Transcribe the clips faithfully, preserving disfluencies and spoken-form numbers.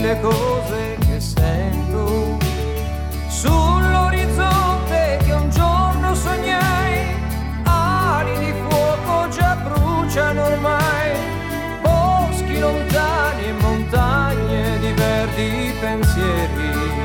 le cose che sento sull'orizzonte che un giorno sognai, ali di fuoco già bruciano ormai, boschi lontani e montagne di verdi pensieri.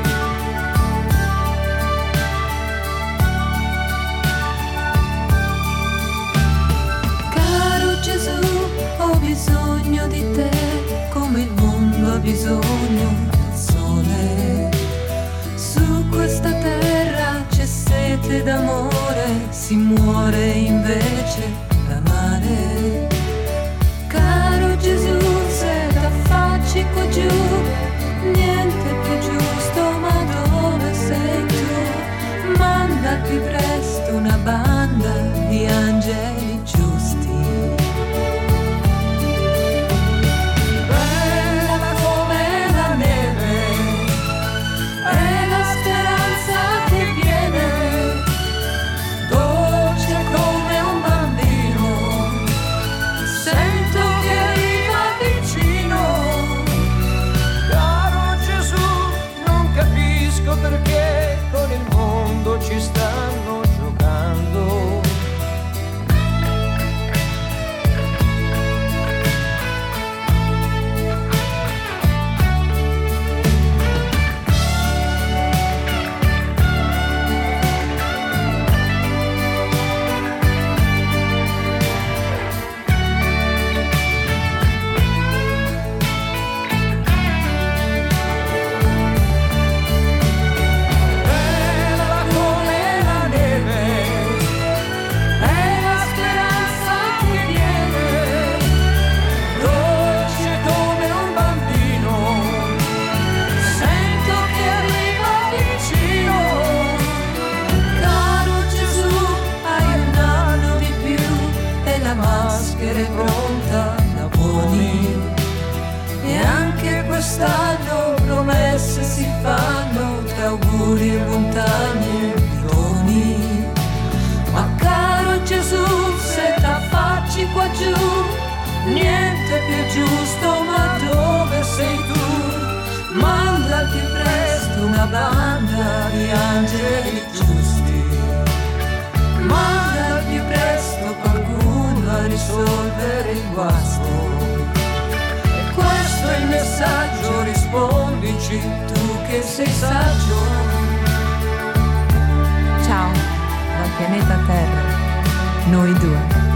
Caro Gesù, ho bisogno di te come il mondo ha bisogno del sole. Su questa terra c'è sete d'amore, si muore invece d'amare. Caro Gesù, se t'affacci qua giù, niente più giusto, ma dove sei tu? Manda più presto una banda di angeli giusti. Bella come la neve, è la speranza che viene, dolce come un bambino, sento che arriva vicino. Caro Gesù, non capisco perché con il mondo ci stanno giocando. Bella come la neve, è la speranza che viene, dolce come un bambino, sento che arriva vicino. Caro Gesù, hai un anno di più e la maschera è pronta da buoni. E anche quest'anno promesse si fanno tra auguri e montagne e doni. Ma caro Gesù, se t'affacci qua giù, niente più giusto, ma dove sei tu? Manda al più presto una banda di angeli giusti. Manda al più presto qualcuno a risolvere il guasto. E questo è il messaggio, rispondici tu che sei saggio. Ciao, dal pianeta Terra, noi due.